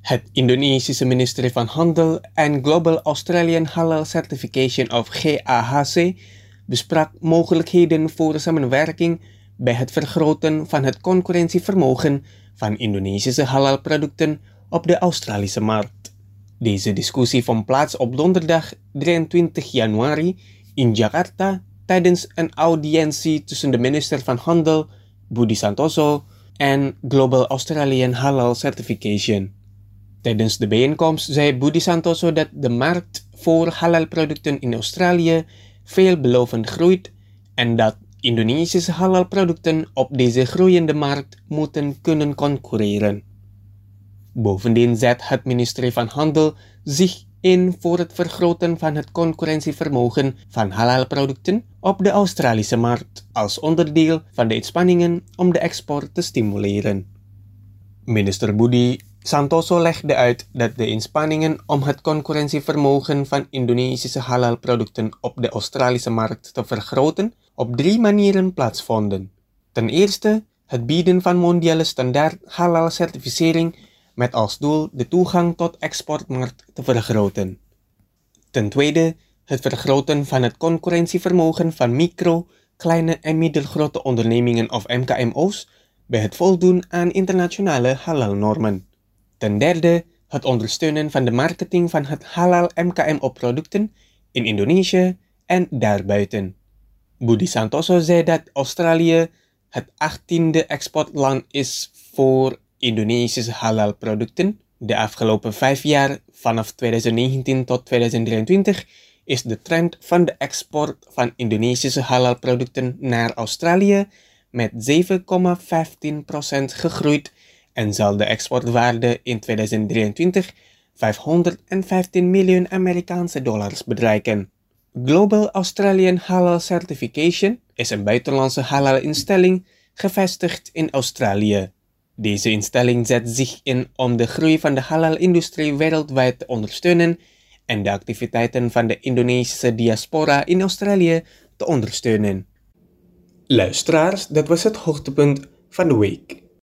Het Indonesische ministerie van Handel en Global Australian Halal Certification of GAHC besprak mogelijkheden voor samenwerking bij het vergroten van het concurrentievermogen van Indonesische halalproducten op de Australische markt. Deze discussie vond plaats op donderdag 23 januari in Jakarta tijdens een audiëntie tussen de minister van Handel, Budi Santoso, en Global Australian Halal Certification. Tijdens de bijeenkomst zei Budi Santoso dat de markt voor halalproducten in Australië veelbelovend groeit en dat Indonesische halalproducten op deze groeiende markt moeten kunnen concurreren. Bovendien zet het ministerie van Handel zich in voor het vergroten van het concurrentievermogen van halalproducten op de Australische markt als onderdeel van de inspanningen om de export te stimuleren. Minister Budi Santoso legde uit dat de inspanningen om het concurrentievermogen van Indonesische halalproducten op de Australische markt te vergroten op 3 manieren plaatsvonden. Ten eerste het bieden van mondiale standaard halal-certificering met als doel de toegang tot exportmarkt te vergroten. Ten tweede het vergroten van het concurrentievermogen van micro, kleine en middelgrote ondernemingen of MKMO's bij het voldoen aan internationale halalnormen. Ten derde het ondersteunen van de marketing van het halal MKMO-producten in Indonesië en daarbuiten. Budi Santoso zei dat Australië het 18e exportland is voor Indonesische halalproducten. De afgelopen 5 jaar, vanaf 2019 tot 2023, is de trend van de export van Indonesische halalproducten naar Australië met 7,15% gegroeid en zal de exportwaarde in 2023 $515 miljoen Amerikaanse dollars bereiken. Global Australian Halal Certification is een buitenlandse halal-instelling gevestigd in Australië. Deze instelling zet zich in om de groei van de halal-industrie wereldwijd te ondersteunen en de activiteiten van de Indonesische diaspora in Australië te ondersteunen. Luisteraars, dat was het hoogtepunt van de week.